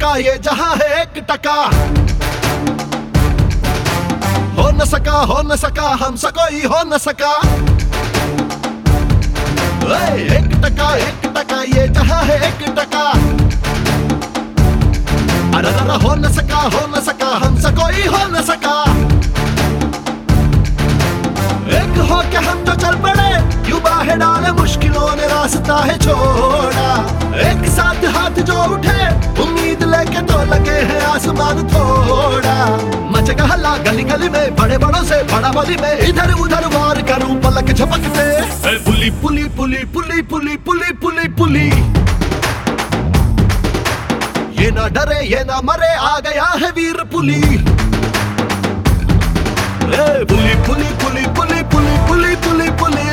टका ये जहां है एक टका, हो न सका हमसे कोई हो न सका। एक टका ये जहां है एक टका, अरे हो न सका हमसे कोई हो न सका। एक हो के हम तो चल पड़े, क्यों बाहें डाले मुश्किलों ने रास्ता है छोड़ा। एक साथ हाथ जो उठे, उम्मीद लेके तो लगे हैं आसमान थोड़ा। मचेगा हल्ला गली गली में, बड़े बड़ों से बड़ा बली में, इधर उधर वार करूं पलक झपकते। पुली पुली पुली पुली पुली पुली पुली पुली, ये ना डरे ये ना मरे, आ गया है वीर पुली। पुली पुली पुली पुली पुली पुली पुली पुली,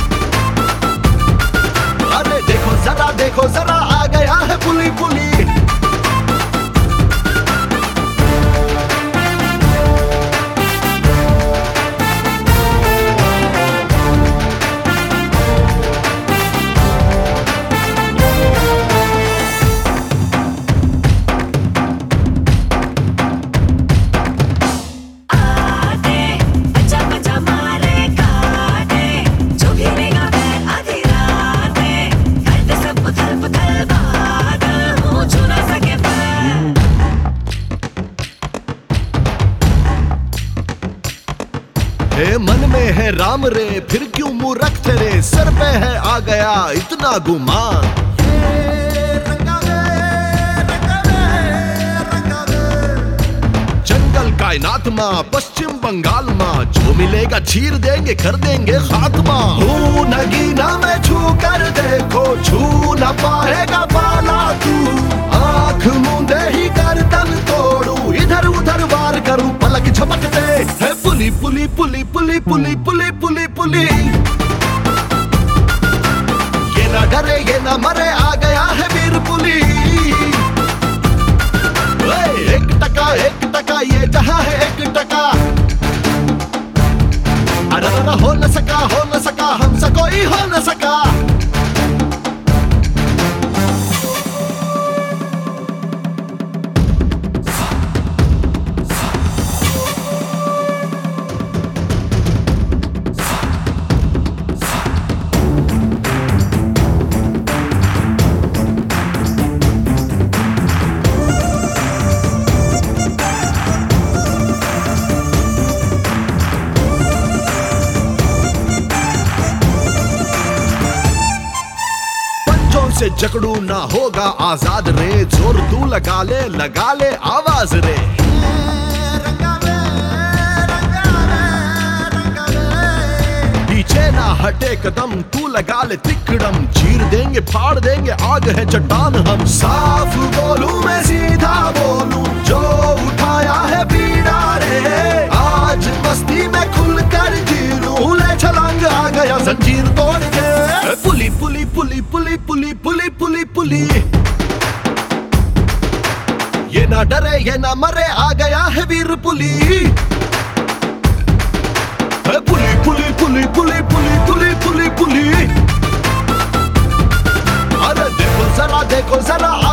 अरे देखो जरा आ गया है पुली पुली। मन में है राम रे, फिर क्यों मुंह रखते रे, सर पे है आ गया इतना गुमान। जंगल कायनात माँ, पश्चिम बंगाल माँ, जो मिलेगा चीर देंगे कर देंगे खात्मा। नगीना में छू कर देखो, छू न पाएगा पाला तू। आंख मूंदे ही गर्दन तोड़ू, इधर उधर वार करूं पलक झपकते। पुली पुली पुली पुली पुली पुली पुली पुली, ये ना डरे ये ना मरे, आ गया है वीर पुली। एक टका ये जहां है एक टका, अरे हो न सका हमसे कोई हो न सका। से जकड़ू ना होगा आजाद रे, जोर तू लगा ले आवाज रे। पीछे ना हटे कदम, तू लगा ले तिकड़म, चीर देंगे फाड़ देंगे आग है चट्टान हम। साफ बोलूं मैं सीधा बोलूं, जो उठाया है पीड़ा रे, आज मस्ती में खुल कर जी लूं। ले छलांग आ गया जंजीर तोड़ के, पुली पुली पुली पुली पुली पुली पुली पुली, ये ना डरे ये ना मरे, आ गया है वीर पुली। पुली पुली पुली पुली पुली पुली पुली पुली, अरे देखो जरा